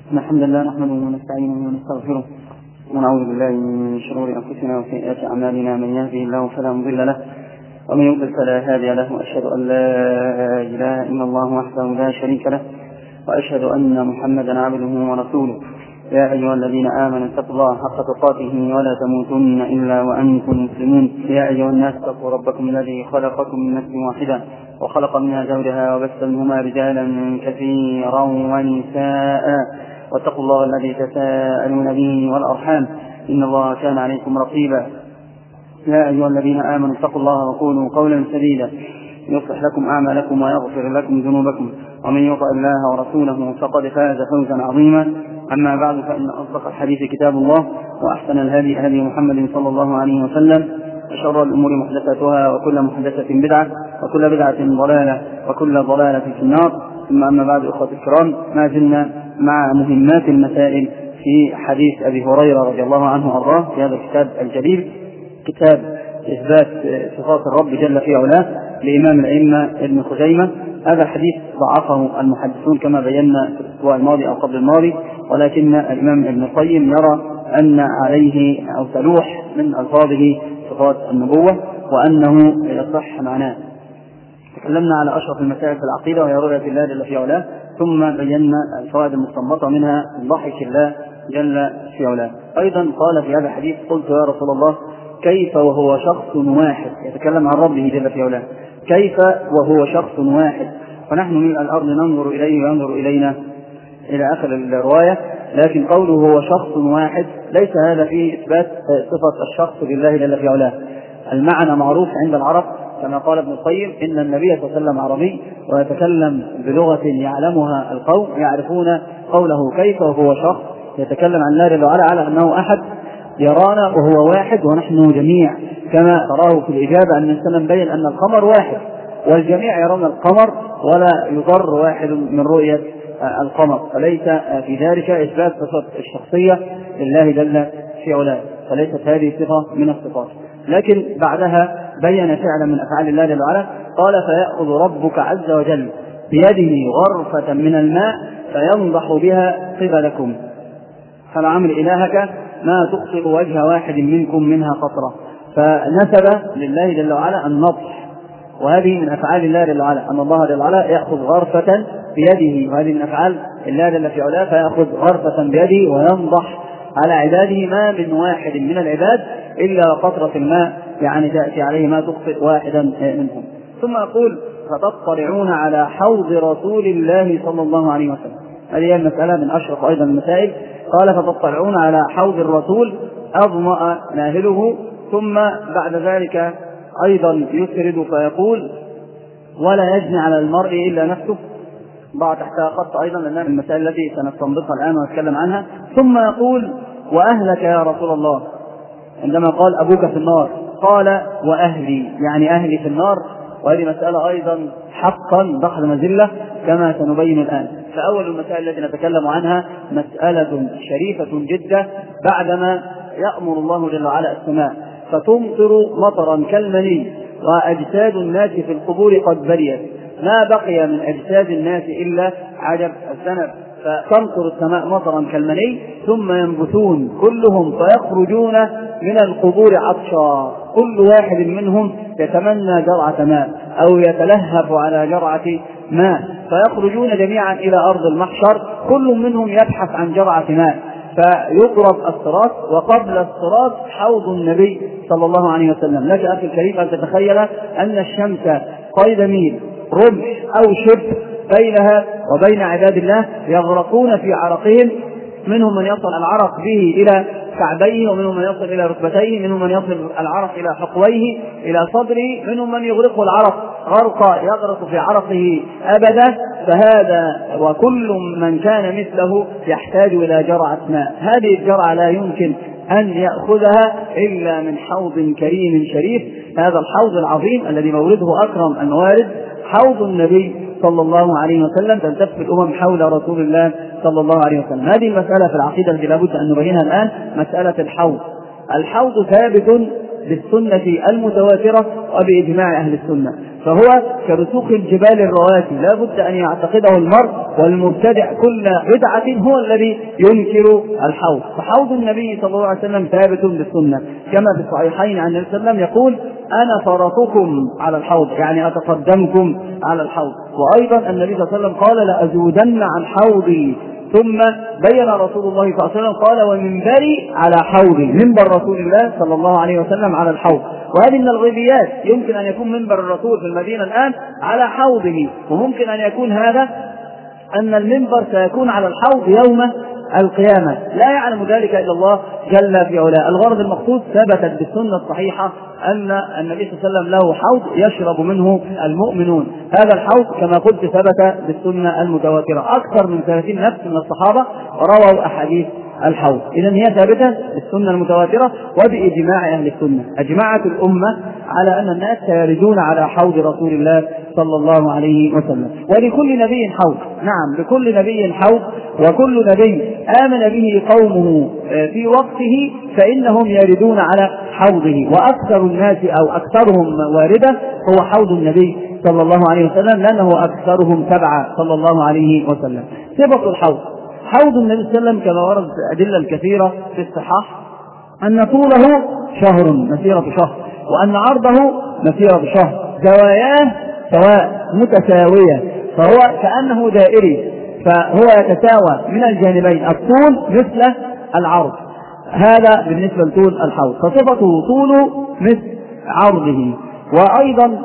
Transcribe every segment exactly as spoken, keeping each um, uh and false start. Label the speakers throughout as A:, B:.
A: الحمد لله نحمده ونستعينه ونستغفره ونعوذ بالله من شرور أنفسنا وسيئات أعمالنا. من يهده الله فلا مضل له ومن يضلل فلا هادي له، وأشهد أن لا إله إلا الله وحده لا شريك له، وأشهد أن محمدا عبده ورسوله. يا أيها الذين آمنوا اتقوا الله حق تقاته ولا تموتن إلا وأنتم مسلمون. يا أيها الناس اتقوا ربكم الذي خلقكم من نفس واحدة وخلق منها زوجها وبث منهما رجالا كثيرا ونساء، واتقوا الله الذي تساءلون به والأرحام إن الله كان عليكم رقيبا. يا أيها الذين آمنوا اتقوا الله وقولوا قولا سديدا يصلح لكم أعمالكم ويغفر لكم ذنوبكم، ومن يطع الله ورسوله فقد فاز فوزا عظيما. أما بعد، فإن أصدق الحديث كتاب الله، وأحسن الهدي هدي محمد صلى الله عليه وسلم، وشر الأمور محدثاتها، وكل محدثة بدعة، وكل بدعة ضلالة، وكل ضلالة في النار. ثم أما بعد، أخوة الكرام، ما زلنا مع مهمات المسائل في حديث أبي هريرة رضي الله عنه وأرضاه في هذا الكتاب الجليل، كتاب إثبات صفات الرب جل في علاه لإمام الأئمة ابن خزيمة. هذا الحديث ضعفه المحدثون كما بينا في الأسبوع الماضي أو قبل الماضي، ولكن الإمام ابن القيم يرى أن عليه أو تلوح من ألفاظه صفات النبوة وأنه يصح معناه. تكلمنا على أشرف المسائل في العقيدة وهي رؤية الله جل في علاه، ثم بينا الفوائد المستنبطة منها ضحك الله جل في علاه. أيضا قال في هذا الحديث: قلت يا رسول الله كيف وهو شخص واحد؟ يتكلم عن ربه جل في علاه، كيف وهو شخص واحد؟ فنحن من الأرض ننظر إليه وينظر إلينا إلى آخر الرواية، لكن قوله هو شخص واحد ليس هذا فيه إثبات صفة الشخص لله جل في علاه. المعنى معروف عند العرب كما قال ابن القيم: إن النبي صلى الله عليه وسلم عربي ويتكلم بلغة يعلمها القوم، يعرفون قوله كيف وهو شخص يتكلم عن الله جل وعلا على أنه أحد يرانا وهو واحد ونحن جميع، كما تراه في الإجابة أن الإنسان مبين أن القمر واحد والجميع يرون القمر ولا يضر واحد من رؤية القمر، فليس في ذلك إثبات صفة الشخصية لله جل في علاه، فليست هذه صفة من الصفات. لكن بعدها بين فعلا من أفعال الله جل وعلا، قال: فيأخذ ربك عز وجل بيده غرفة من الماء فينضح بها قبلكم فلعمر إلهك ما تخطئ وجه واحد منكم منها قطرة. فنسب لله جل وعلا النضح، وهذه من أفعال الله جل وعلا، أن الله جل وعلا يأخذ غرفة بيده، وهذه من أفعال الله جل في علاه، فيأخذ غرفة بيده وينضح على عباده ما من واحد من العباد إلا قطرة الماء يعني تأتي عليه ما تخطئ واحدا منهم. ثم يقول: فتطلعون على حوض رسول الله صلى الله عليه وسلم. هذه المسألة من أشرف أيضا المسائل. قال: فتطلعون على حوض الرسول أظمأ ناهله. ثم بعد ذلك أيضا يسرد فيقول: ولا يجني على المرء إلا نفسه. ضع تحتها خط أيضا لأنها من المسائل التي سنستنبطها الآن ونتكلم عنها. ثم يقول: وأهلك يا رسول الله. عندما قال أبوك في النار قال: وأهلي، يعني أهلي في النار، وهذه مسألة أيضا حقا ضخم مزلة كما سنبين الآن. فأول المسائل التي نتكلم عنها مسألة شريفة جدا، بعدما يأمر الله جل وعلا السماء فتمطر مطرا كالمني وأجساد الناس في القبور قد بليت، ما بقي من أجساد الناس إلا عجب الذنب، فتمطر السماء مطرا كالمني ثم ينبتون كلهم فيخرجون من القبور عطشا، كل واحد منهم يتمنى جرعة ماء أو يتلهف على جرعة ماء، فيخرجون جميعا إلى أرض المحشر، كل منهم يبحث عن جرعة ماء، فيضرب الصراط، وقبل الصراط حوض النبي صلى الله عليه وسلم. لك أخي الكريم أن تتخيل أن الشمس قيد ميل رمح أو شبه بينها وبين عباد الله يغرقون في عرقهم، منهم من يصل العرق به إلى كعبيه، ومنهم من يصل إلى ركبتيه، منهم من يصل العرق إلى حقويه إلى صدره، منهم من يغرقه العرق غرق يغرق في عرقه أبدا. فهذا وكل من كان مثله يحتاج إلى جرعة ماء، هذه الجرعة لا يمكن أن يأخذها إلا من حوض كريم شريف، هذا الحوض العظيم الذي مورده أكرم الموارد، حوض النبي صلى الله عليه وسلم. تلتف الأمم حول رسول الله صلى الله عليه وسلم. هذه المسألة في العقيدة التي لابد أن نبينها الآن، مسألة الحوض. الحوض ثابت بالسنة المتواترة وبإجماع أهل السنة، فهو كرسوخ الجبال الرواسي لا بد أن يعتقده المرء، والمبتدع كل بدعة هو الذي ينكر الحوض. فحوض النبي صلى الله عليه وسلم ثابت بالسنة، كما في الصحيحين عن النبي صلى الله عليه وسلم يقول: أنا فرطكم على الحوض، يعني أتقدمكم على الحوض. وأيضا النبي صلى الله عليه وسلم قال: لأزودن عن حوضي. ثم بين رسول الله صلى الله عليه وسلم قال: ومنبري على حوضي، منبر رسول الله صلى الله عليه وسلم على الحوض. وهذه من الغيبيات، يمكن أن يكون منبر الرسول في المدينة الآن على حوضه، وممكن أن يكون هذا أن المنبر سيكون على الحوض يوم القيامة، لا يعلم ذلك إلا الله جل في علاه. الغرض المقصود ثبتت بالسنة الصحيحة أن النبي صلى الله عليه وسلم له حوض يشرب منه المؤمنون. هذا الحوض كما قلت ثبت بالسنة المتواترة، أكثر من ثلاثين نفس من الصحابة رووا أحاديث الحوض. إذن هي ثابتة بالسنة المتواترة وبإجماع أهل السنة. أجمعت الأمة على أن الناس سيردون على حوض رسول الله صلى الله عليه وسلم. ولكل نبي حوض، نعم لكل نبي حوض، وكل نبي آمن به قومه في وقته فإنهم يردون على حوضه. وأكثر الناس أو أكثرهم واردة هو حوض النبي صلى الله عليه وسلم، لأنه أكثرهم تبعا صلى الله عليه وسلم. صفة الحوض: حوض النبي صلى الله عليه وسلم كما ورد في الأدلة الكثيرة في الصحاح أن طوله شهر مسيرة شهر، وأن عرضه مسيرة شهر، زواياه سواء متساوية، فهو كأنه دائري، فهو يتساوى من الجانبين، الطول مثل العرض. هذا بالنسبة لطول الحوض، فصفته طوله مثل عرضه. وأيضا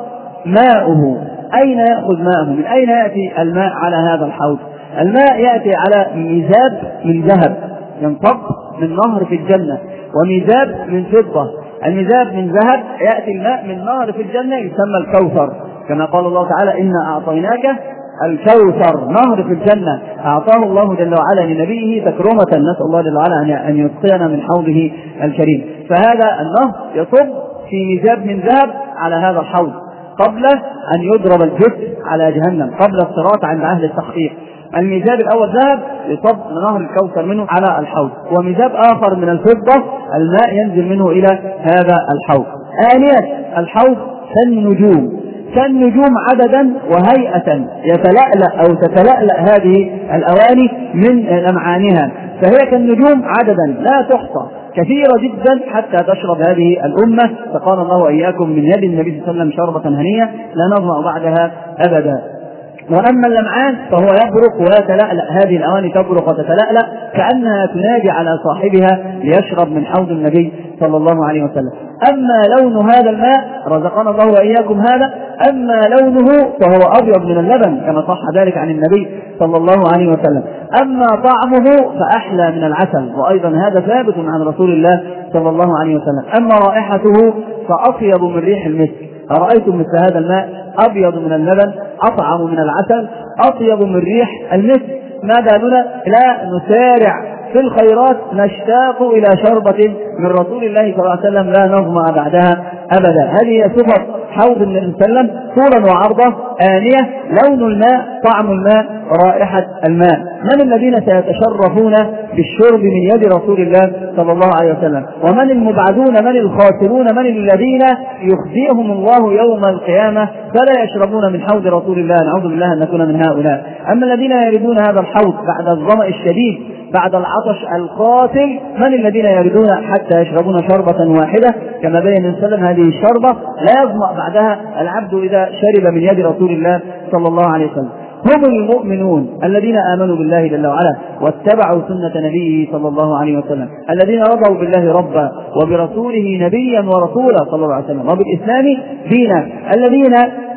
A: ماؤه، أين يأخذ ماءه؟ من أين يأتي الماء على هذا الحوض؟ الماء يأتي على ميزاب من ذهب ينطق من نهر في الجنة، وميزاب من فضة. الميزاب من ذهب يأتي الماء من نهر في الجنة يسمى الكوثر، كما قال الله تعالى: إنا أعطيناك الكوثر، نهر في الجنة أعطاه الله جل وعلا لنبيه تكرمة، نسأل الله جل وعلا أن يسقينا من حوضه الكريم. فهذا النهر يصب في ميزاب من ذهب على هذا الحوض قبل أن يضرب الجث على جهنم، قبل الصراط عند أهل التحقيق. الميزاب الأول ذهب يصب من نهر الكوثر منه على الحوض، وميزاب آخر من الفضة الماء ينزل منه إلى هذا الحوض. آنية الحوض كالنجوم، كالنجوم عددا وهيئة، يتلألأ أو تتلألأ هذه الأواني من أمعانها، فهي كالنجوم عددا لا تحصى، كثيرة جدا حتى تشرب هذه الأمة. فقال الله إياكم من يد النبي صلى الله عليه وسلم شربة هنية لا نظمأ بعدها أبدا. وأما اللمعان فهو يبرق ويتلألأ، هذه الأواني تبرق وتتلألأ كأنها تنادي على صاحبها ليشرب من حوض النبي صلى الله عليه وسلم. أما لون هذا الماء رزقنا الله وإياكم هذا، أما لونه فهو أبيض من اللبن كما صح ذلك عن النبي صلى الله عليه وسلم. أما طعمه فأحلى من العسل، وأيضا هذا ثابت عن رسول الله صلى الله عليه وسلم. أما رائحته فأطيب من ريح المسك. أرأيتم مثل هذا الماء أبيض من اللبن، أطعم من العسل، أطيب من ريح المسك، ماذا لنا؟ لا نسارع في الخيرات، نشتاق إلى شربة من رسول الله صلى الله عليه وسلم لا نظمأ بعدها أبدا. هذه صفة حوض النبي صلى الله عليه وسلم: طولا وعرضه، آنية، لون الماء، طعم الماء، رائحة الماء. من الذين سيتشرفون بالشرب من يد رسول الله صلى الله عليه وسلم؟ ومن المبعدون، من الخاسرون، من الذين يخزيهم الله يوم القيامة فلا يشربون من حوض رسول الله؟ نعوذ بالله أن نكون من هؤلاء. أما الذين يردون هذا الحوض بعد الظمأ الشديد، بعد العطش القاتل، من الذين يردون حتى يشربون شربة واحدة كما بين السلام؟ هذه الشربة لا يظمأ بعدها العبد إذا شرب من يد رسول الله صلى الله عليه وسلم. هم المؤمنون الذين آمنوا بالله جل وعلا واتبعوا سنة نبيه صلى الله عليه وسلم، الذين رضوا بالله ربا وبرسوله نبيا ورسولا صلى الله عليه وسلم وبالإسلام دينا، الذين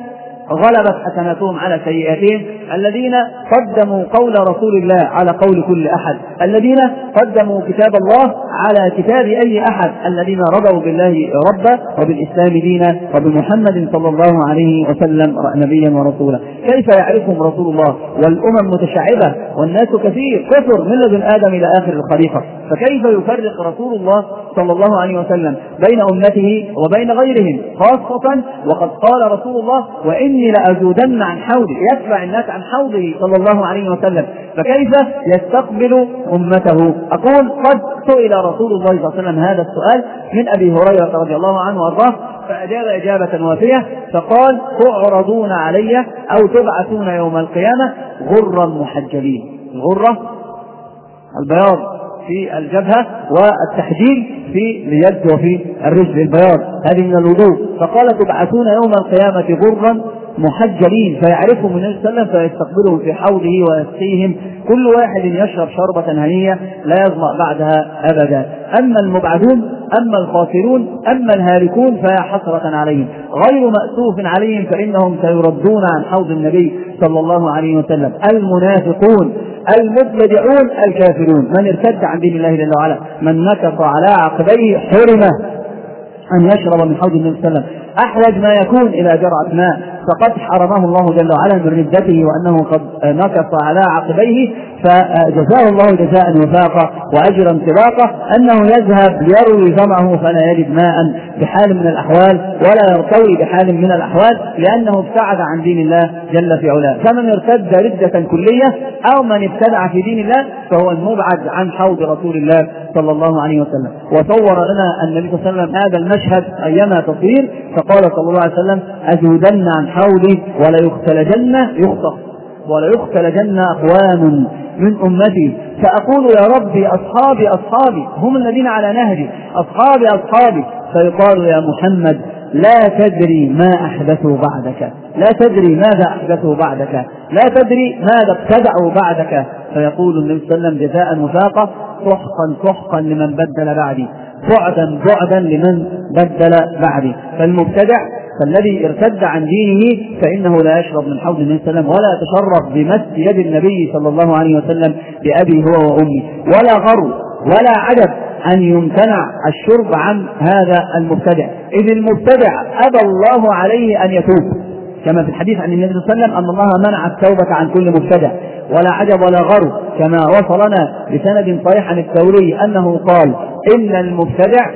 A: غلبت حسناتهم على سيئاتهم، الذين قدموا قول رسول الله على قول كل أحد، الذين قدموا كتاب الله على كتاب أي أحد، الذين رضوا بالله ربا وبالإسلام دينا وبمحمد صلى الله عليه وسلم نبيا ورسولا. كيف يعرفهم رسول الله والأمم متشعبة والناس كثير كثر من لدن آدم إلى آخر الخليقة؟
B: فكيف يفرق رسول الله صلى الله عليه وسلم بين أمته وبين غيرهم، خاصة وقد قال رسول الله وإني لأزودن عن حوضي، يتبع الناس عن حوضه صلى الله عليه وسلم، فكيف يستقبل أمته؟ أقول قد سئل رسول الله صلى الله عليه وسلم هذا السؤال من أبي هريرة رضي الله عنه وارضاه فأجاب إجابة وافية فقال تعرضون علي أو تبعثون يوم القيامة غرا محجلين. الغرة البياض في الجبهة والتحجيل في اليد وفي الرجل، البياض هذه من الوضوء. فقال تبعثون يوم القيامة غرا محجلين، فيعرفهم النبي صلى الله عليه وسلم فيستقبلهم في حوضه ويسقيهم، كل واحد يشرب شربة هنية لا يظمأ بعدها أبدا. أما المبعدون أما الخاسرون أما الهالكون فيا حسرة عليهم، غير مأسوف عليهم فإنهم سيردون عن حوض النبي صلى الله عليه وسلم. المنافقون المبتدعون الكافرون، من ارتد عن دين الله جل وعلا، من نكص على عقبيه حرمه أن يشرب من حوض النبي صلى الله عليه وسلم. أحوج ما يكون إلى جرعة ماء فقد حرمه الله جل وعلا من ردته وأنه قد نكص على عقبيه، فجزاه الله جزاء وفاقا وأجرا سباقا أنه يذهب ليروي ظمأه فلا يجد ماء بحال من الأحوال ولا يرتوي بحال من الأحوال، لأنه ابتعد عن دين الله جل في علاه. فمن ارتد ردة كلية أو من ابتدع في دين الله فهو المبعد عن حوض رسول الله صلى الله عليه وسلم. وصور لنا النبي صلى الله عليه وسلم هذا المشهد أيما تصوير، فقال صلى الله عليه وسلم أزودن عن حوضي ولا يختلجن يخطف ولا يختلجن أقوام من أمتي، فأقول يا ربي أصحابي أصحابي هم الذين على نهجي، أصحابي أصحابي، فيقال يا محمد لا تدري ما أحدثوا بعدك، لا تدري ماذا أحدثوا بعدك، لا تدري ماذا ابتدعوا بعدك، فيقول النبي صلى الله عليه وسلم جزاء وفاقا سحقا سحقا لمن بدل بعدي، بعدا بعدا لمن بدل بعدي. فالمبتدع فالذي ارتد عن دينه فإنه لا يشرب من حوض النبي صلى الله عليه وسلم ولا يتشرف بمس يد النبي صلى الله عليه وسلم بأبي هو وأمي، ولا غرو ولا عجب أن يمتنع الشرب عن هذا المبتدع، إذ المبتدع أبى الله عليه أن يتوب، كما في الحديث عن النبي صلى الله عليه وسلم أن الله منع التوبة عن كل مبتدع. ولا عجب ولا غرو كما وصلنا بسند صحيح عن الثوري أنه قال إن المبتدع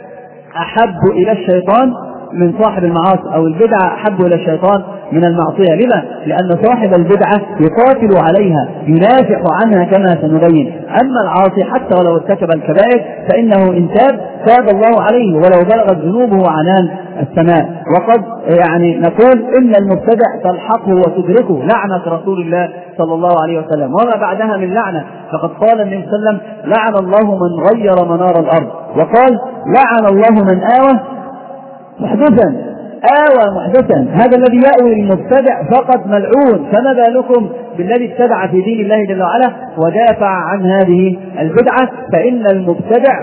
B: أحب إلى الشيطان من صاحب المعاصي، أو البدعة أحب إلى الشيطان من المعصية. لما؟ لأن صاحب البدعة يقاتل عليها ينافع عنها كما سنبين، أما العاصي حتى ولو ارتكب الكبائر فإنه إن تاب تاب الله عليه ولو بلغت ذنوبه عنان السماء. وقد يعني نقول إن المبتدع تلحقه وتدركه لعنة رسول الله صلى الله عليه وسلم وما بعدها من لعنة، فقد قال النبي صلى الله عليه وسلم لعن الله من غير منار الأرض، وقال لعن الله من آوى محدثا آوى محدثا، هذا الذي يأوي المبتدع فقط ملعون، فما بالكم بالذي ابتدع في دين الله جل وعلا ودافع عن هذه البدعة. فإن المبتدع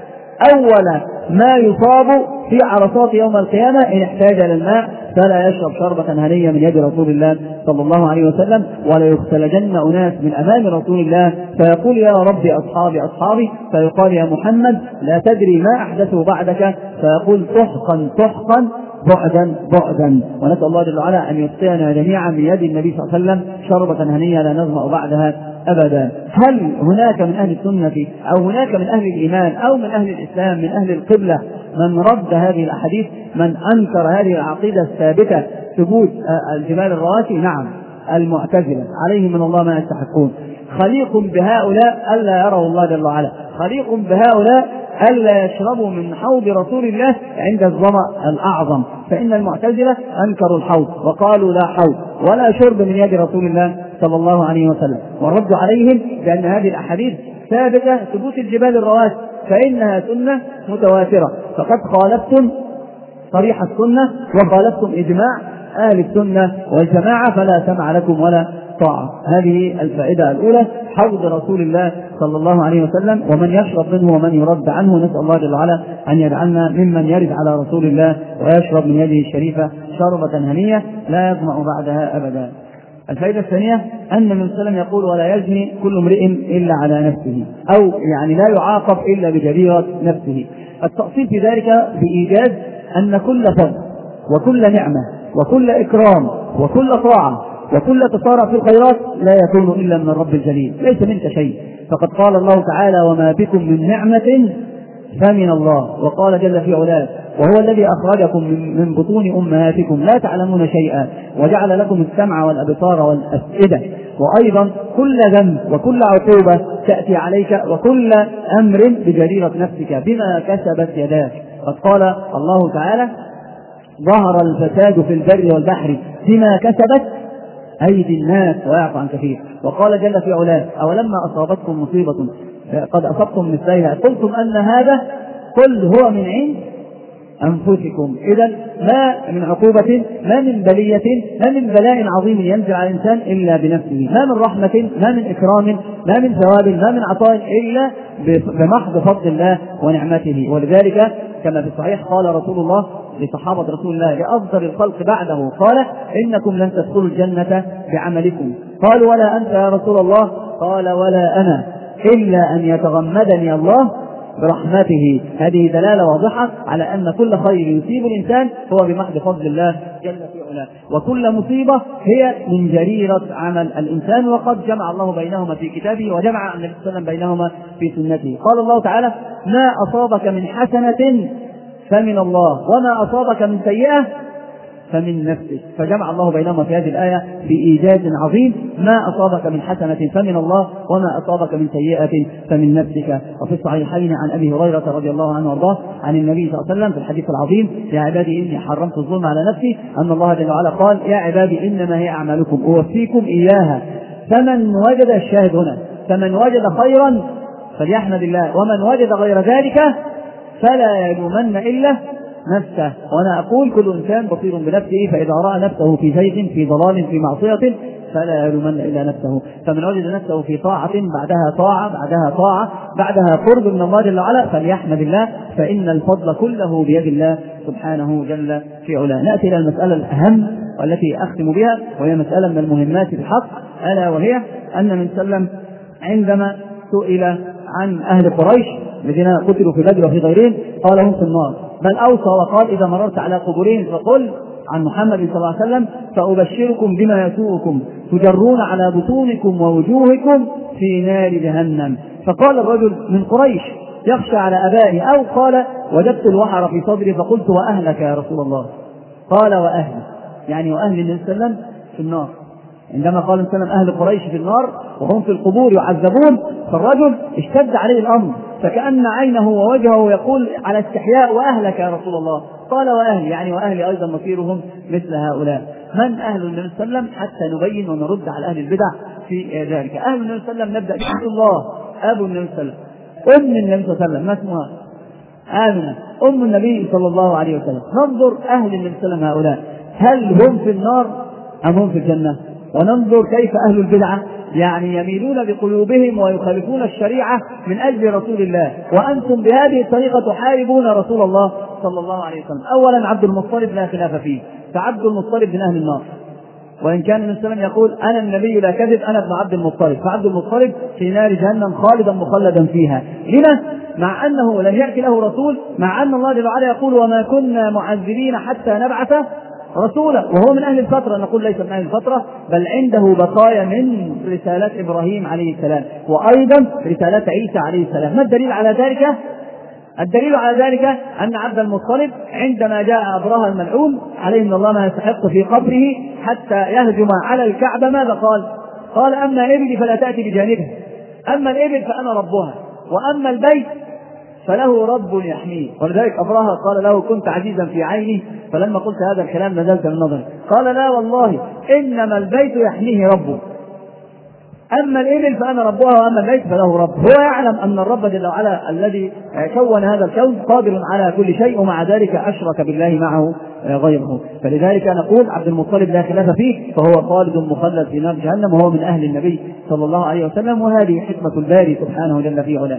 B: أول ما يصاب في عرصات يوم القيامة إن احتاج للماء فلا يشرب شربة هنية من يد رسول الله صلى الله عليه وسلم، ولا يختلجن أناس من أمام رسول الله فيقول يا ربي أصحابي أصحابي، فيقال يا محمد لا تدري ما أحدثوا بعدك، فيقول سحقا سحقا بعدا بعدا. ونسأل الله جل وعلا أن يسقينا جميعا من يد النبي صلى الله عليه وسلم شربة هنية لا نظمأ بعدها أبدا. هل هناك من أهل السنة أو هناك من أهل الإيمان أو من أهل الإسلام من أهل القبلة من رد هذه الأحاديث، من أنكر هذه العقيدة الثابتة ثبوت الجبال الرواسي؟ نعم، المعتزلة عليهم من الله ما يستحقون. خليق بهؤلاء ألا يروا الله جل وعلا، خليق بهؤلاء ألا يشربوا من حوض رسول الله عند الظمأ الأعظم، فإن المعتزلة أنكروا الحوض وقالوا لا حوض ولا شرب من يد رسول الله صلى الله عليه وسلم، والرد عليهم بأن هذه الأحاديث ثابتة ثبوت الجبال الرواسي فإنها سنة متواترة، فقد خالفتم صريح السنة وخالفتم إجماع أهل السنة والجماعة فلا سمع لكم ولا طاعة. هذه الفائدة الأولى، حوض رسول الله صلى الله عليه وسلم ومن يشرب منه ومن يرد عنه، نسأل الله جل وعلا أن يجعلنا ممن يرد على رسول الله ويشرب من يده الشريفة شربة هنية لا يظمأ بعدها أبدا. الفائدة الثانية أن النبي صلى الله عليه وسلم يقول ولا يزني كل امرئ إلا على نفسه، أو يعني لا يعاقب إلا بجريرة نفسه. التأصيل في ذلك بإيجاز أن كل فضل وكل نعمة وكل إكرام وكل طاعة وكل تسارع في الخيرات لا يكون إلا من الرب الجليل، ليس منك شيء. فقد قال الله تعالى: وما بكم من نعمة فمن الله. وقال جل في علاه: وهو الذي أخرجكم من بطون أمهاتكم لا تعلمون شيئا وجعل لكم السمع والأبصار والأفئدة. وأيضا كل ذنب وكل عقوبة تأتي عليك وكل أمر بجريرة نفسك بما كسبت يداك. قد قال الله تعالى: ظهر الفساد في البر والبحر بما كسبت أيدي الناس ويعفو عن كثير. وقال جل في علاه: أولما أصابتكم مصيبة قد أصبتم مثليها قلتم أن هذا قل هو من عند أنفسكم. إذا ما من عقوبة، ما من بلية، ما من بلاء عظيم ينزل على الإنسان إلا بنفسه، ما من رحمة، ما من إكرام، ما من ثواب، ما من عطاء إلا بمحض فضل الله ونعمته. ولذلك كما في الصحيح قال رسول الله لصحابة رسول الله لأفضل الخلق بعده قال: إنكم لن تدخلوا الجنة بعملكم. قالوا: ولا أنت يا رسول الله؟ قال: ولا أنا، إلا أن يتغمدني الله برحمته. هذه دلالة واضحة على أن كل خير يصيب الإنسان هو بمحض فضل الله جل في علاه، وكل مصيبة هي من جريرة عمل الإنسان. وقد جمع الله بينهما في كتابه وجمع النبي صلى الله عليه وسلم بينهما في سنته. قال الله تعالى: ما أصابك من حسنة فمن الله وما أصابك من سيئة فمن نفسك. فجمع الله بينهما في هذه الآية بإيجاز عظيم: ما أصابك من حسنة فمن الله وما أصابك من سيئة فمن نفسك. وفي الصحيحين عن أبي هريرة رضي الله عنه وارضاه عن النبي صلى الله عليه وسلم في الحديث العظيم: يا عبادي إني حرمت الظلم على نفسي، أن الله جل وعلا قال: يا عبادي إنما هي أعمالكم أوفيكم إياها، فمن وجد، الشاهد هنا، فمن وجد خيرا فليحمد الله، ومن وجد غير ذلك فلا يلومن إلا نفسه. وأنا أقول: كل إنسان بصير بنفسه، فإذا رأى نفسه في زيغ، في ضلال، في معصية، فلا يلومن إلا نفسه. فمن وجد نفسه في طاعة بعدها طاعة بعدها طاعة بعدها قرب من الله جل وعلا فليحمد الله، فإن الفضل كله بيد الله سبحانه جل في علاه. نأتي إلى المسألة الأهم والتي أختم بها، وهي مسألة من المهمات في الحق، ألا وهي أن النبي صلى الله عليه وسلم عندما سئل عن أهل قريش الذين قتلوا في بدر وفي غيرهم قال: هم في النار. بل أوصى وقال: إذا مررت على قبورهم فقل عن محمد صلى الله عليه وسلم: فأبشركم بما يسوءكم تجرون على بطونكم ووجوهكم في نار جهنم. فقال الرجل من قريش يخشى على أبائه، أو قال: وجدت الوحر في صدري فقلت: وأهلك يا رسول الله؟ قال: وأهلي، يعني وأهل النبي صلى الله عليه وسلم في النار. عندما قال النبي صلى الله عليه وسلم: أهل قريش في النار وهم في القبور يعذبون، فالرجل اشتد عليه الأمر، فكأن عينه ووجهه يقول على استحياء: وأهلك يا رسول الله؟ قال: وأهلي، يعني وأهلي أيضا مصيرهم مثل هؤلاء. من أهل النبي صلى الله عليه وسلم حتى نبين ونرد على أهل البدع في ذلك؟ أهل النبي صلى الله عليه وسلم نبدأ بسم الله. أبو النبي صلى الله عليه وسلم، أم النبي صلى الله عليه وسلم، ما اسمها؟ آمنة أم النبي صلى الله عليه وسلم. ننظر أهل النبي صلى الله عليه وسلم هؤلاء، هل هم في النار أم هم في الجنة؟ وننظر كيف أهل البدعة يعني يميلون بقلوبهم ويخالفون الشريعة من أجل رسول الله، وأنتم بهذه الطريقة تحاربون رسول الله صلى الله عليه وسلم. أولا عبد المطلب لا خلاف فيه، فعبد المطلب من أهل النار، وإن كان النبي صلى الله عليه وسلم يقول: أنا النبي لا كذب، أنا ابن عبد المطلب، فعبد المطلب في نار جهنم خالدا مخلدا فيها. لما؟ مع أنه لم يأتي له رسول، مع أن الله جل وعلا يقول: وما كنا معذبين حتى نبعث رسولا، وهو من أهل الفترة. نقول ليس من أهل الفترة، بل عنده بقايا من رسالات إبراهيم عليه السلام، وأيضا رسالات عيسى عليه السلام. ما الدليل على ذلك؟ الدليل على ذلك أن عبد المطلب عندما جاء أبرهة الملعون عليه من الله ما يستحق في قبره حتى يهجم على الكعبة، ماذا قال؟ قال: أما إبلي فلا تأتي بجانبها، أما الإبل فأنا ربها، وأما البيت فله رب يحميه. ولذلك أبرهة قال له: كنت عزيزا في عيني، فلما قلت هذا الكلام نزلت من نظري. قال: لا والله، إنما البيت يحميه ربه، أما الإبل فأنا ربها، وأما البيت فله رب. هو يعلم أن الرب جل وعلا الذي كون هذا الكون قادر على كل شيء، ومع ذلك أشرك بالله معه غيره. فلذلك نقول عبد المطلب لا خلاف فيه، فهو خالد مخلد في نار جهنم، وهو من أهل النبي صلى الله عليه وسلم، وهذه حكمة الباري سبحانه جل في علاه.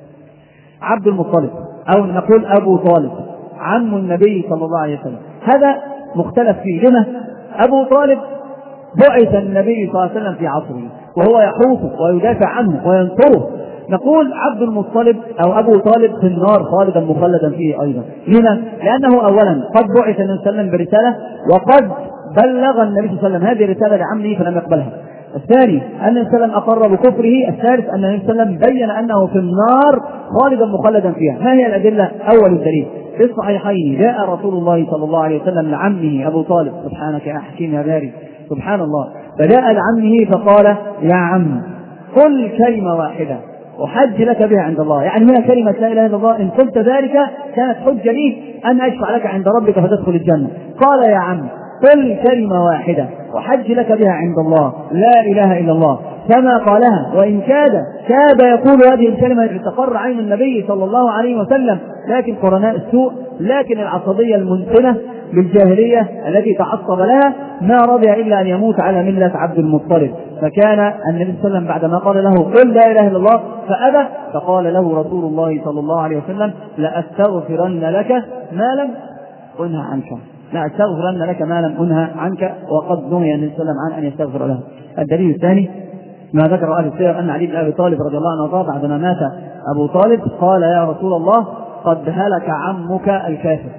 B: عبد المطلب أو نقول أبو طالب عم النبي صلى الله عليه وسلم، هذا مختلف فيه. لما؟ أبو طالب بعث النبي صلى الله عليه وسلم في عصره، وهو يحوطه ويدافع عنه وينصره. نقول عبد المطلب أو أبو طالب في النار خالدا مخلدا فيه أيضا. لما؟ لأنه أولا قد بعث النبي صلى الله عليه وسلم برسالة، وقد بلغ النبي صلى الله عليه وسلم هذه الرسالة لعمه فلم يقبلها. الثاني أن النبي صلى الله عليه وسلم أقر بكفره. الثالث أن النبي صلى الله عليه وسلم بين أنه في النار خالدا مخلدا فيها. ما هي الأدلة؟ أول الدليل في الصحيحين جاء رسول الله صلى الله عليه وسلم لعمه أبو طالب، سبحانك يا حكيم يا باري سبحان الله، فجاء لعمه فقال يا عم قل كلمة واحدة أحج لك بها عند الله، يعني هي كلمة لا إله إلا الله، إن قلت ذلك كانت حجة لي أن أشفع لك عند ربك فتدخل الجنة. قال يا عم قل كلمة واحدة أحج لك بها عند الله لا إله إلا الله، كما قالها وإن كاد كاد يقول هذه الكلمة لتقر عين النبي صلى الله عليه وسلم، لكن قرناء السوء، لكن العصبية المنتنة بالجاهلية التي تعصب لها ما رضي إلا أن يموت على ملة عبد المطلب. فكان النبي صلى الله عليه وسلم بعدما قال له قل لا إله إلا الله فأبى، فقال له رسول الله صلى الله عليه وسلم لأستغفرن لك ما لم أنهى عنك، لا أستغفرن لك ما لم أنهى عنك، وقد نهي النبي صلى الله عليه وسلم عن أن يستغفر له. الدليل الثاني ما ذكر أهل السير أن علي بن أبي طالب رضي الله عنه وارضاه بعدما مات أبو طالب قال يا رسول الله قد هلك عمك الكافر،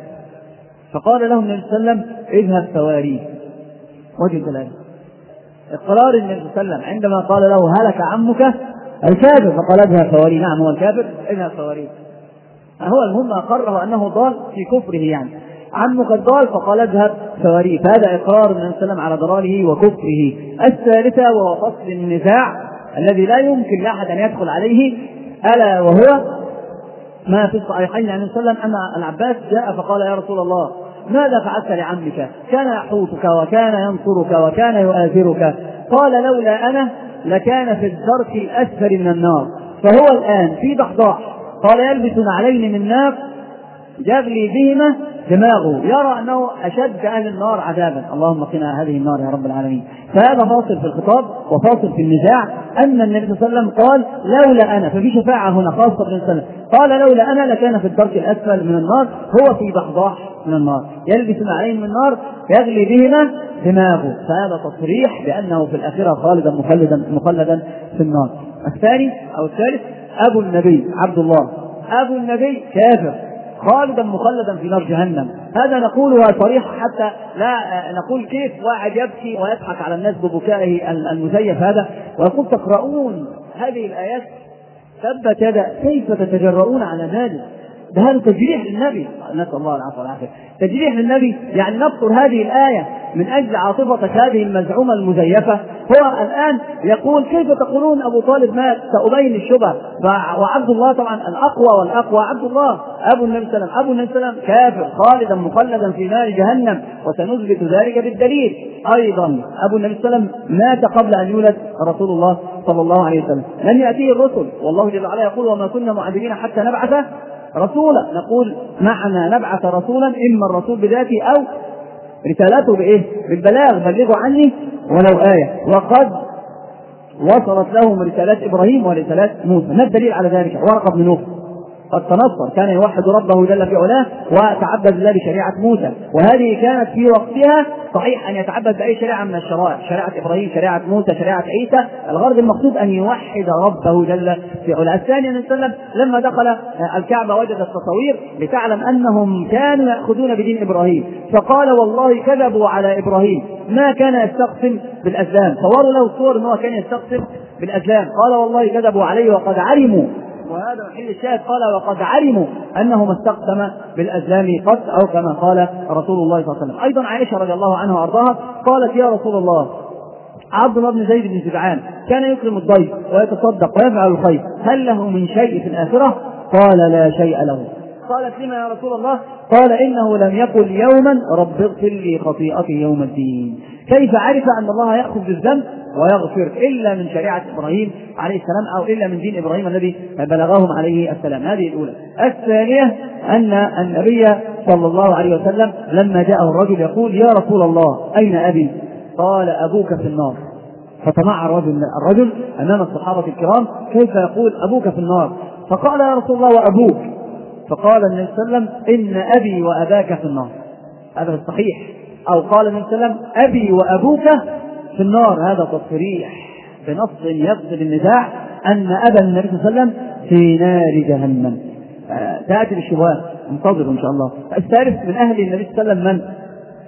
B: فقال له النبي صلى الله عليه وسلم اذهب ثواريه. وجه دلاله اقرار النبي صلى الله عليه وسلم عندما قال له هلك عمك الكافر فقال اذهب ثواريه، نعم هو الكافر اذهب ثواريه، هو المهم أقره أنه ضال في كفره، يعني عمك الضال فقال اذهب ثواريه، فهذا إقرار النبي صلى الله عليه وسلم على ضلاله وكفره. الثالثة وهو فصل النزاع الذي لا يمكن لأحد أن يدخل عليه، ألا وهو ما في الصحيحين عن النبي صلى الله عليه وسلم أن العباس جاء فقال يا رسول الله ماذا فعلت لعمك؟ كان يحوطك وكان ينصرك وكان يؤازرك، قال لولا أنا لكان في الدرك الأسفل من النار، فهو الآن في ضحضاح، قال يلبس نعلين من نار يغلي بهما دماغه، يرى أنه أشد أهل النار عذابا، اللهم قنا هذه النار يا رب العالمين. فهذا فاصل في الخطاب وفاصل في النزاع، أن النبي صلى الله عليه وسلم قال لولا أنا، ففي شفاعة هنا خاصة بالنبي صلى الله عليه وسلم، قال لولا أنا لكان في الدرك الأسفل من النار، هو في ضحضاح من النار يلبس نعلين من نار يغلي بهما دماغه، فهذا تصريح بأنه في الآخرة خالدا مخلدا مخلدا في النار. الثاني أو الثالث أبو النبي عبد الله أبو النبي كافر خالدا مخلدا في نار جهنم، هذا نقولها صريحة حتى لا نقول كيف واحد يبكي ويضحك على الناس ببكائه المزيف هذا ويقول تقرؤون هذه الآيات ثبت يدا كيف تتجرؤون على ذلك، ده هذا تجريح للنبي، نسأل الله العفو والعافية، تجريح للنبي، يعني نذكر هذه الآية من أجل عاطفتك هذه المزعومة المزيفة. هو الآن يقول كيف تقولون أبو طالب مات، سأبين الشبهة، وعبد الله طبعا الأقوى والأقوى عبد الله أبو النبي صلى الله عليه وسلم، أبو النبي صلى الله عليه وسلم كافر خالدا مخلدا في نار جهنم، وسنثبت ذلك بالدليل. أيضا أبو النبي صلى الله عليه وسلم مات قبل أن يولد رسول الله صلى الله عليه وسلم، لم يأتيه الرسل، والله جل وعلا يقول وما كنا معذبين حتى نبعث رسولا، نقول معنا نبعث رسولا إما الرسول بذاته أو رسالته بإيه؟ بالبلاغ، بلغوا عني ولو آية، وقد وصلت لهم رسالات إبراهيم ورسالات موسى. ما الدليل على ذلك؟ ورقة بن نوح قد تنصر، كان يوحد ربه جل في علاه وتعبد الله بشريعة موسى، وهذه كانت في وقتها صحيح أن يتعبد بأي شريعة من الشرائع، شريعة إبراهيم، شريعة موسى، شريعة عيسى، الغرض المقصود أن يوحد ربه جل في علاه. الثاني أن وسلم لما دخل الكعبة وجد التصوير لتعلم أنهم كانوا يأخذون بدين إبراهيم، فقال والله كذبوا على إبراهيم ما كان يستقسم بالأزلام، صوروا له الصور أنه كان يستقسم بالأزلام، قال والله كذبوا عليه وقد علموا، وهذا محل الشاهد، قال وقد علموا أنه ما استقسم بالأزلام قط، أو كما قال رسول الله صلى الله عليه وسلم. أيضا عائشة رضي الله عنها وأرضاها قالت يا رسول الله عبد الله بن زيد بن جدعان كان يكرم الضيف ويتصدق ويفعل الخير، هل له من شيء في الآخرة؟ قال لا شيء له. قالت لما يا رسول الله؟ قال إنه لم يقل يوما رب اغفر لي خطيئتي يوم الدين. كيف عرف أن الله يأخذ بالذنب ويغفر إلا من شريعة إبراهيم عليه السلام، أو إلا من دين إبراهيم الذي بلغهم عليه السلام؟ هذه الأولى. الثانية أن النبي صلى الله عليه وسلم لما جاءه الرجل يقول يا رسول الله أين أبي؟ قال أبوك في النار. فطمع الرجل, الرجل أمام الصحابة الكرام كيف يقول أبوك في النار؟ فقال يا رسول الله وأبوك؟ فقال النبي صلى الله عليه وسلم إن أبي وأباك في النار، هذا الصحيح. أو قال النبي صلى الله عليه وسلم أبي وأبوك في النار، هذا تصريح بنص يقصد النزاع أن أبا النبي صلى الله عليه وسلم في نار جهنم. تأتي بالشبهات، انتظروا إن شاء الله. الثالث من أهل النبي صلى الله عليه وسلم من؟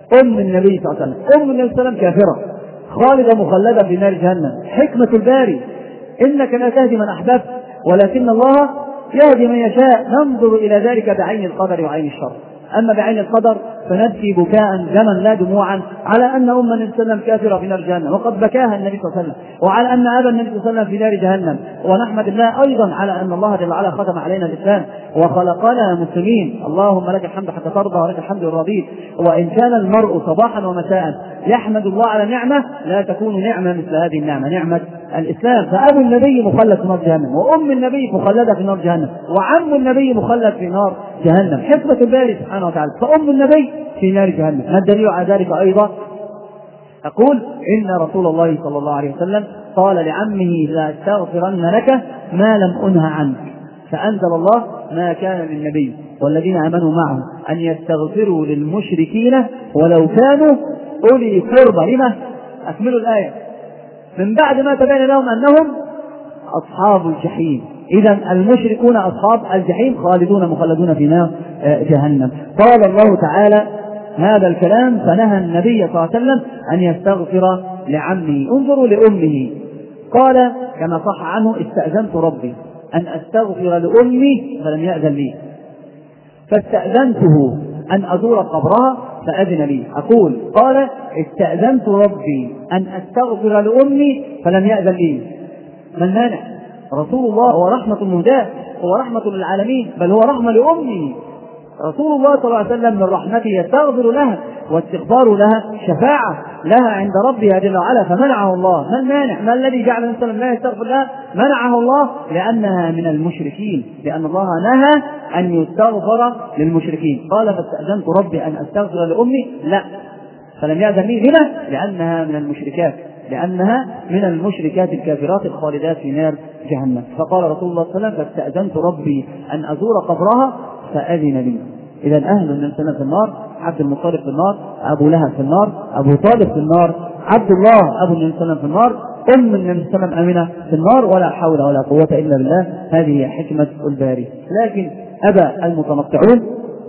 B: أم النبي صلى الله عليه وسلم، أم النبي صلى الله عليه وسلم كافرة خالدة مخلدة في نار جهنم. حكمة الباري إنك لا تهدي من أحببت ولكن الله يهدي من يشاء. ننظر إلى ذلك بعين القدر وعين الشر. أما بعين القدر فنبكي بكاء دما لا دموعا على أن أم النبي صلى الله عليه وسلم كافرة في نار جهنم وقد بكاها النبي صلى الله عليه وسلم، وعلى أن أبا النبي صلى الله عليه وسلم في نار جهنم. ونحمد الله أيضا على أن الله جل وعلا ختم علينا الإسلام وخلقنا مسلمين. اللهم لك الحمد حتى ترضى ولك الحمد الرضيد. وإن كان المرء صباحا ومساء يحمد الله على نعمة لا تكون نعمة مثل هذه النعمة، نعمة الإسلام. فأبو النبي مخلد في نار جهنم، وأم النبي مخلدة في نار جهنم، وعم النبي مخلد في نار جهنم. حكمة الباري سبحانه وتعالى. فأم النبي في نار جهنم. ما الدليل على ذلك أيضا؟ أقول إن رسول الله صلى الله عليه وسلم قال لعمه لا أستغفرن لك ما لم أنه عنك، فأنزل الله ما كان للنبي والذين آمنوا معه أن يستغفروا للمشركين ولو كانوا أولي قربى. لما؟ أكملوا الآية. من بعد ما تبين لهم أنهم أصحاب الجحيم. إذن المشركون أصحاب الجحيم خالدون مخلدون في نار جهنم. قال الله تعالى هذا الكلام فنهى النبي صلى الله عليه وسلم أن يستغفر لعمه. انظروا لأمه، قال كما صح عنه استأذنت ربي أن أستغفر لأمي فلم يأذن لي، فاستأذنته أن أزور قبرها فأذن لي. أقول قال استأذنت ربي أن أستغفر لأمي فلم يأذن لي. من مانع؟ رسول الله هو رحمة مهداة، هو رحمة للعالمين، بل هو رحمة لأمه. رسول الله صلى الله عليه وسلم من رحمته يستغفر لها، واستغفار لها شفاعة لها عند ربها جل وعلا، فمنعه الله. ما المانع؟ ما الذي جعل النبي صلى الله عليه وسلم لا يستغفر لها؟ منعه الله لأنها من المشركين، لأن الله نهى أن يستغفر للمشركين. قال فاستأذنت ربي أن أستغفر لأمي لا فلم يأذن لي. لما؟ لأنها من المشركات، لأنها من المشركات الكافرات الخالدات في نار جهنم. فقال رسول الله صلى الله عليه وسلم فاستأذنت ربي أن أزور قبرها فأذن لي. إذا أهل النبي صلى الله عليه وسلم في النار، عبد المطلب في النار، أبو لهب في النار، أبو طالب في النار، عبد الله أبو النبي صلى الله عليه وسلم في النار، أم النبي صلى الله عليه وسلم آمنة في النار، ولا حول ولا قوة إلا بالله. هذه حكمة الباري. لكن أبى المتنطعون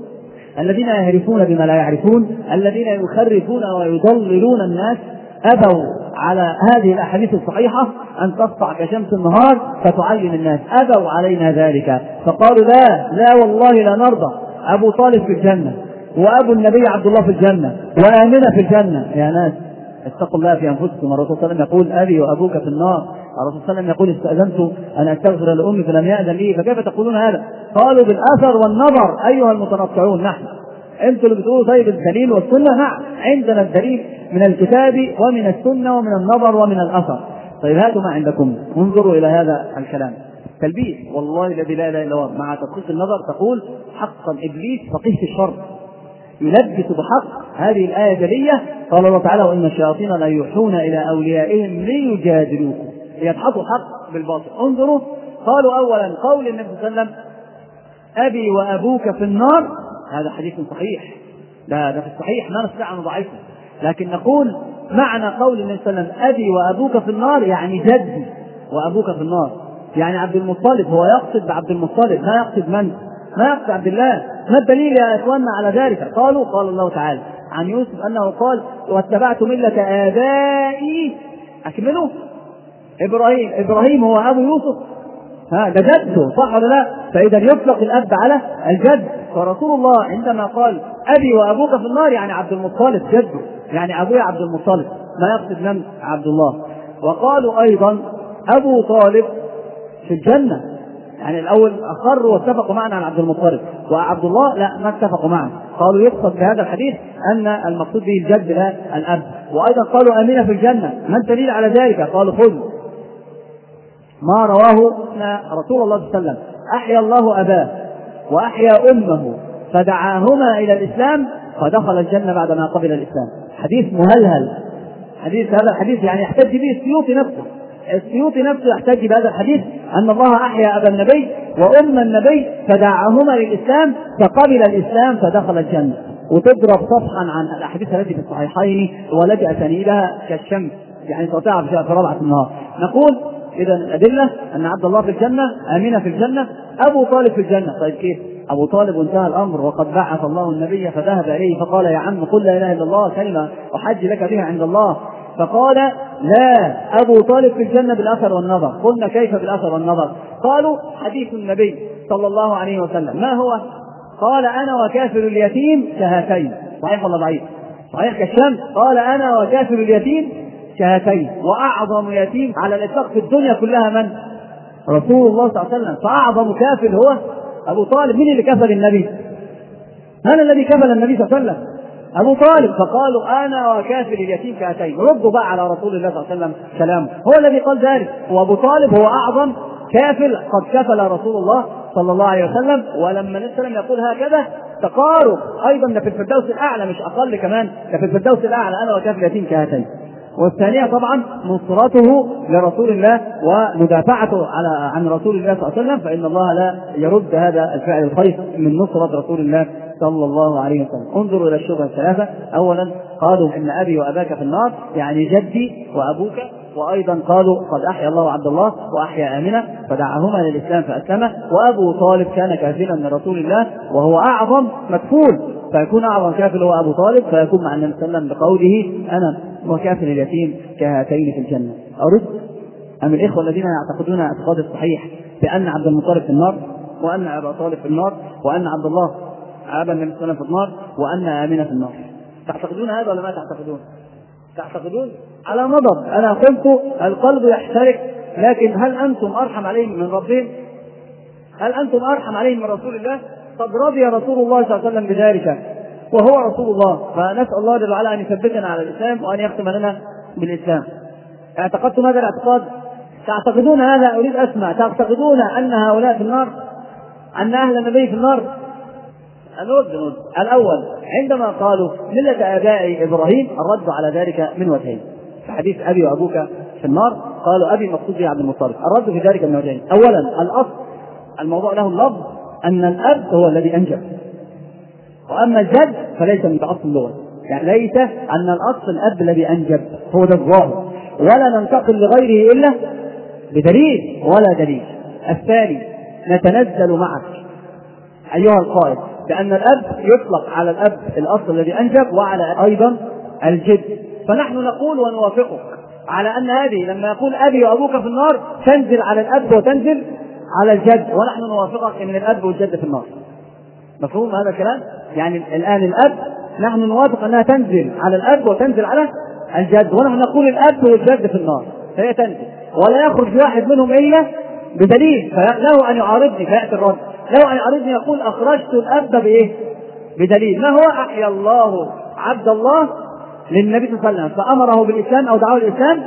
B: الذين يعرفون بما لا يعرفون، الذين يخرفون ويضللون الناس، أبوا على هذه الأحاديث الصحيحة أن تسطع كشمس النهار فتعين الناس. أبوا علينا ذلك فقالوا لا لا والله لا نرضى. أبو طالب في الجنة، وأبو النبي عبد الله في الجنة، وآمنة في الجنة. يا ناس اتقوا الله في أنفسكم. الرسول صلى الله عليه وسلم يقول أبي وأبوك في النار. الرسول صلى الله عليه وسلم يقول استأذنت أن أستغفر لأمي فلم يأذن لي، فكيف تقولون هذا؟ قالوا بالأثر والنظر أيها المتنطعون. نحن أنتوا اللي بتقولوا طيب الدليل والسنة. نعم عندنا الدليل من الكتاب ومن السنة ومن النظر ومن الأثر. طيب هاتوا ما عندكم، انظروا إلى هذا الكلام. تلبيس والله الذي لا إله إلا هو. مع تدقيق النظر تقول حقا إبليس فقيه في الشر يلبس بحق هذه الآية جلية. قال الله تعالى وإن الشياطين لا يوحون إلى أوليائهم ليجادلوكم، ليدحضوا الحق بالباطل. انظروا، قالوا أولا قول النبي صلى الله عليه وسلم أبي وأبوك في النار، هذا حديث صحيح، لا ده في الصحيح ما نستطيع أن نضعفه، لكن نقول معنى قول النبي صلى الله عليه وسلم أبي وأبوك في النار يعني جدي وأبوك في النار، يعني عبد المطلب. هو يقصد بعبد المطلب، ما يقصد من؟ ما يقصد عبد الله. ما الدليل يا إخواننا على ذلك؟ قالوا قال الله تعالى عن يوسف أنه قال واتبعت ملة آبائي. أكملوا. إبراهيم إبراهيم هو أبو يوسف، ها ده جده، صح ولا لا؟ فإذا يطلق الأب على الجد. فرسول الله عندما قال أبي وأبوك في النار يعني عبد المطلب جده، يعني أبويا عبد المطلب، ما يقصد من؟ عبد الله. وقالوا أيضا أبو طالب في الجنة، يعني الأول أخروا واتفقوا معنا عن عبد المطلب، وعبد الله لا ما اتفقوا معنا. قالوا يقصد بهذا الحديث أن المقصود به الجد لا الأب. وأيضا قالوا أمينة في الجنة. ما الدليل على ذلك؟ قالوا خذ ما رواه رسول الله صلى الله عليه وسلم أحيا الله أباه وأحيا أمه فدعاهما إلى الإسلام فدخل الجنة بعدما قبل الإسلام. حديث مهلهل، حديث هذا الحديث يعني يحتج به السيوطي نفسه. السيوطي نفسه يحتج بهذا الحديث أن الله أحيا أبا النبي وأم النبي فدعاهما للإسلام فقبل الإسلام فدخل الجنة. وتضرب صفحا عن الأحاديث التي في الصحيحين ولجأتني إليها كالشمس، يعني تطيع في ربعة النهار. نقول إذا الأدلة أن عبد الله في الجنة، آمنة في الجنة، أبو طالب في الجنة. طيب كيف؟ أبو طالب وانتهى الأمر وقد بعث الله النبي فذهب إليه فقال يا عم قل لا إله إلا الله كلمة أحج لك بها عند الله، فقال لا أبو طالب في الجنة بالأثر والنظر. قلنا كيف بالأثر والنظر؟ قالوا حديث النبي صلى الله عليه وسلم ما هو؟ قال أنا وكافر اليتيم كهاتين. صحيح ولا ضعيف؟ صحيح كالشمس. قال أنا وكافر اليتيم كهاتين، وأعظم يتيم على الإطلاق في الدنيا كلها من؟ رسول الله صلى الله عليه وسلم. فأعظم كافر هو أبو طالب. من اللي كفل النبي؟ من الذي كفل النبي صلى الله عليه وسلم؟ أبو طالب. فقالوا أنا وكافل اليتيم كهاتين. ردوا بقى على رسول الله صلى الله عليه وسلم كلامه، هو الذي قال ذلك. وأبو طالب هو أعظم كافل قد كفل رسول الله صلى الله عليه وسلم. ولما النبي صلى الله عليه وسلم يقول هكذا تقارب أيضا في الفردوس الأعلى، مش أقل كمان، في الفردوس الأعلى أنا وكافل اليتيم كهاتين. والثانية طبعا نصرته لرسول الله ومدافعته على عن رسول الله صلى الله عليه وسلم، فإن الله لا يرد هذا الفعل الخير من نصرة رسول الله صلى الله عليه وسلم. انظروا إلى الشبهة الثلاثة. أولا قالوا إن أبي وأباك في النار، يعني جدي وأبوك، وأيضا قالوا قد أحيا الله عبد الله وأحيا آمنة فدعاهما للإسلام فأسلم، وأبو طالب كان كافلا من رسول الله وهو أعظم مكفول، فيكون أعظم كافل هو أبو طالب، فيكون مع النبي صلى الله عليه وسلم بقوله أنا وكافل اليتيم كهاتين في الجنة. أرد أم الإخوة الذين يعتقدون اعتقاد الصحيح بأن عبد المطلب في النار، وأن أبا طالب في النار، وأن عبد الله أبا النبي صلى الله عليه وسلم في النار، وأن آمنة في النار، تعتقدون هذا ولا ما تعتقدون؟ تعتقدون على نظر. أنا قلت القلب يحترق، لكن هل أنتم أرحم عليهم من ربهم؟ هل أنتم أرحم عليهم من رسول الله؟ قد رضي رسول الله صلى الله عليه وسلم بذلك وهو رسول الله، فنسأل الله جل وعلا أن يثبتنا على الإسلام وأن يختم لنا بالإسلام. اعتقدتم هذا الاعتقاد؟ تعتقدون هذا؟ أريد أسمع. تعتقدون أن هؤلاء في النار؟ أن أهل النبي في النار؟ الأول الأول عندما قالوا ملة آباء إبراهيم الرد على ذلك من وجهين. في حديث أبي وأبوك في النار قالوا أبي مقصود به عبد المطلب، الرد في ذلك من وجهين. أولا الأصل الموضوع له اللفظ أن الأب هو الذي أنجب، وأما الجد فليس من أصل اللغة، يعني ليس أن الأصل الأب الذي أنجب، هو ده الظاهر، ولا ننتقل لغيره إلا بدليل ولا دليل. الثاني نتنزل معك أيها القائد بأن الأب يطلق على الأب الأصل الذي أنجب وعلى أيضا الجد، فنحن نقول ونوافقك على أن هذه لما يقول أبي وأبوك في النار تنزل على الأب وتنزل على الجد، ونحن نوافقك أن الأب والجد في النار. مفهوم هذا الكلام؟ يعني الآن الأب نحن نوافق أنها تنزل على الأب وتنزل على الجد، ونحن نقول الأب والجد في النار، فهي تنزل ولا يخرج واحد منهم إلا بدليل، فله أن يعارضني فيأتي الرد، له أن يعارضني يقول أخرجت الأب بإيه؟ بدليل. ما هو؟ أحيا الله عبد الله للنبي صلى الله عليه وسلم فأمره بالإسلام أو دعوه الإسلام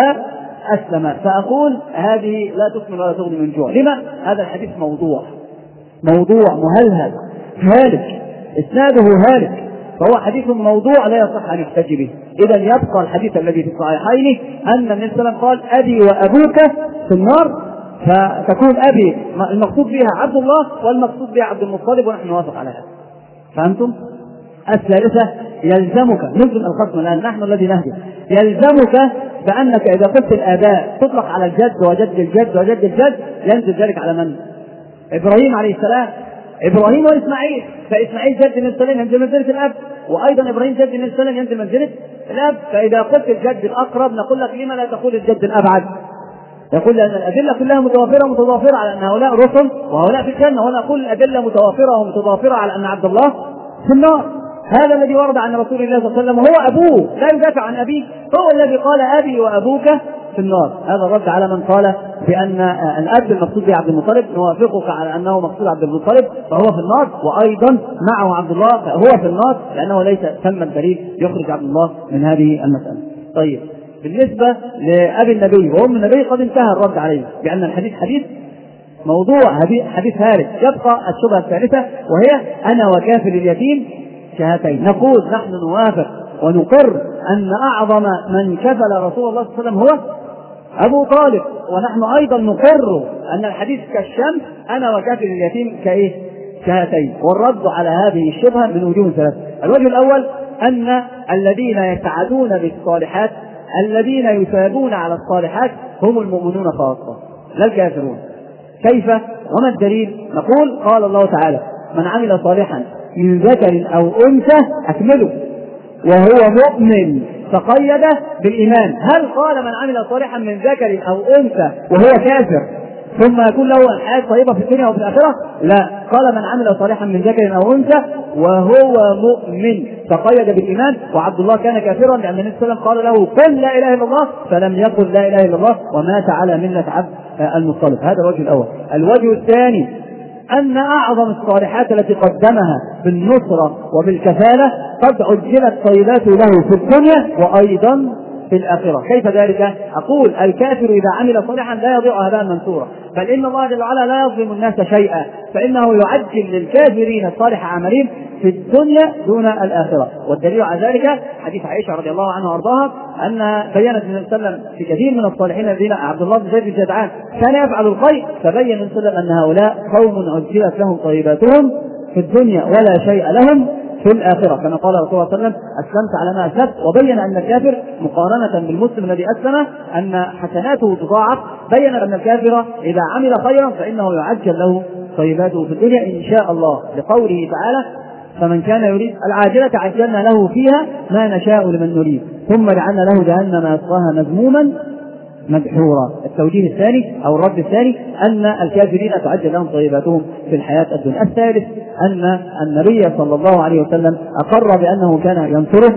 B: فأسلم، فأقول هذه لا تكمل ولا تغني من جوع. لما؟ هذا الحديث موضوع موضوع مهلهل هالك، إسناده هالك، فهو حديث موضوع لا يصح أن يحتج به. إذا يبقى الحديث الذي في الصحيحين أن النبي صلى الله عليه وسلم قال أبي وأبوك في النار، فتكون أبي المقصود بها عبد الله والمقصود بها عبد المطلب، ونحن نوافق على هذا. فأنتم؟ الثالثة يلزمك، نلزم الخصم الآن نحن الذي نهدي، يلزمك بأنك إذا قلت الآباء تطلق على الجد وجد الجد وجد الجد ينزل ذلك على من؟ إبراهيم عليه السلام، إبراهيم وإسماعيل، فإسماعيل جد من السلام ينزل منزلة الأب، وأيضا إبراهيم جد من السلام ينزل منزلة الأب. فإذا قلت الجد الأقرب نقول لك لما لا تقول الجد الأبعد؟ يقول لأن الأدلة كلها متوافرة متضافرة على أن هؤلاء رسل وهؤلاء في الجنة، وأنا أقول الأدلة متوافرة ومتضافرة على أن عبد الله في النار. هذا الذي ورد عن رسول الله صلى الله عليه وسلم، هو أبوه لا يدافع عن أبيه، هو الذي قال أبي وأبوك في النار. هذا الرد على من قال بأن الأب المقصود به عبد المطلب، نوافقك على أنه مقصود عبد المطلب فهو في النار، وأيضا معه عبد الله فهو في النار، لأنه ليس ثم الدليل يخرج عبد الله من هذه المسألة. طيب بالنسبة لأبي النبي وأم النبي قد انتهى الرد عليه بأن الحديث حديث موضوع، حديث هارج. يبقى الشبهة الثالثة وهي أنا وكافل اليتيم كهاتين. نقول نحن نوافق ونقر أن أعظم من كفل رسول الله صلى الله عليه وسلم هو أبو طالب، ونحن أيضا نقر أن الحديث كالشمس أنا وكافل اليتيم كإيه؟ كهاتين. والرد على هذه الشبهة من وجوه ثلاثة. الوجه الأول أن الذين يسعدون بالصالحات الذين يثابون على الصالحات هم المؤمنون خاصة لا الكافرون. كيف وما الدليل؟ نقول قال الله تعالى من عمل صالحا من ذكر أو أنثى أكمله وهو مؤمن تقيد بالإيمان. هل قال من عمل صالحا من ذكر أو أنثى وهو كافر ثم يكون له الحياة طيبة في الدنيا وفي الآخرة؟ لا، قال من عمل صالحا من ذكر أو أنثى وهو مؤمن تقيد بالإيمان. وعبد الله كان كافرا لأن النبي صلى الله عليه وسلم قال له قل لا إله إلا الله فلم يقل لا إله إلا الله ومات على ملة عبد المطلب. هذا الوجه الأول. الوجه الثاني أن أعظم الصالحات التي قدمها بالنصرة وبالكفالة قد عجلت طيباته له في الدنيا وأيضا في الآخرة. كيف ذلك؟ أقول الكافر إذا عمل صالحا لا يضيع هباء منثورا، بل إن الله جل وعلا لا يظلم الناس شيئا، فإنه يعجل للكافرين الصالح عملهم في الدنيا دون الآخرة. والدليل على ذلك حديث عائشة رضي الله عنها وأرضاها أن بيّنت النبي صلى الله عليه وسلم في كثير من الصالحين الذين عبد الله بن زيد بن جدعان كان يفعل الخير، فبين النبي صلى الله عليه وسلم أن هؤلاء قوم عجلت لهم طيباتهم في الدنيا ولا شيء لهم في الآخرة، كما قال رسول الله صلى الله عليه وسلم أسلمت على ما أسلمت. وبين أن الكافر مقارنة بالمسلم الذي أسلم أن حسناته تضاعف. بين أن الكافر إذا عمل خيرا فإنه يعجل له طيباته في الدنيا إن شاء الله، لقوله تعالى فمن كان يريد العاجلة عجلنا له فيها ما نشاء لمن نريد ثم جعلنا له جهنم يصلاها مذموما مدحورا. التوجيه الثاني أو الرد الثاني أن الكافرين تعجل لهم طيباتهم في الحياة الدنيا. الثالث أن النبي صلى الله عليه وسلم أقر بأنه كان ينصره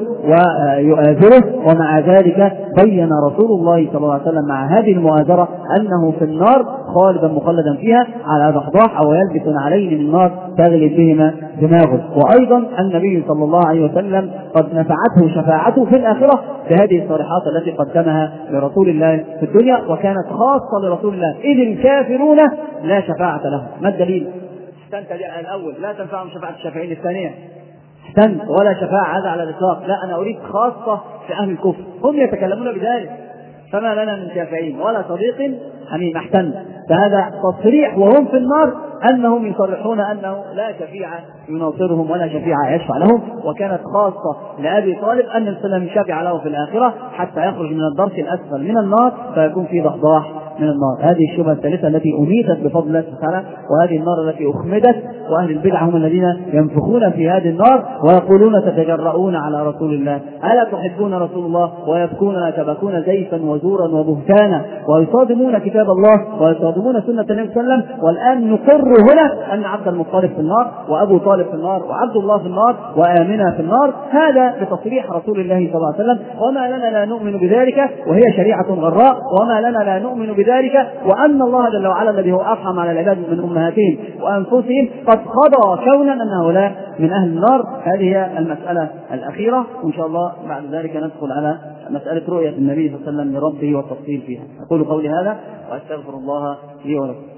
B: ويؤازره، ومع ذلك بين رسول الله صلى الله عليه وسلم مع هذه المؤازرة أنه في النار خالدا مخلدا فيها على ضحضاح أو يلبس عليه من النار تغلب بهما دماغه. وأيضا النبي صلى الله عليه وسلم قد نفعته شفاعته في الآخرة بهذه الصالحات التي قدمها لرسول الله في الدنيا وكانت خاصة لرسول الله، إذ الكافرون لا شفاعة لهم. ما الدليل؟ احتنت الأول لا تنفعهم شفاعة الشافعين، الثانية احتنت ولا شفاعة هذا على الإطلاق، لا أنا أريد خاصة في أهل الكفر هم يتكلمون بذلك، فما لنا من شافعين ولا صديق حميم. احتنت، فهذا تصريح وهم في النار أنهم يصرحون أنه لا شفيع يناصرهم ولا شفيع يشفع لهم. وكانت خاصة لأبي طالب أن السلام يشفع له في الآخرة حتى يخرج من الدرك الأسفل من النار فيكون في ضحضاح من النار. هذه الشبهة الثالثة التي أميتت بفضل الله تعالى، وهذه النار التي أخمدت. وأهل البدع هم الذين ينفخون في هذه النار ويقولون تتجرؤون على رسول الله، ألا تحبون رسول الله ويبكون تبكون زيفا وزورا وبهتانا ويصادمون كتاب الله ويصادمون سنة النبي صلى الله عليه وسلم. والآن نقر هنا أن عبد المطلب في النار وأبو طالب في النار وعبد الله في النار وآمنة في النار، هذا بتصريح رسول الله صلى الله عليه وسلم. وما لنا لا نؤمن بذلك وهي شريعة غراء، وما لنا لا نؤمن بذلك وأن الله جل وعلا الذي هو أرحم على العباد من أمهاتهم وأنفسهم قد قضى كونا أن هؤلاء من أهل النار. هذه هي المسألة الأخيرة، وإن شاء الله بعد ذلك ندخل على مسألة رؤية النبي صلى الله عليه وسلم لربه والتفصيل فيها. أقول قولي هذا وأستغفر الله لي ولكم.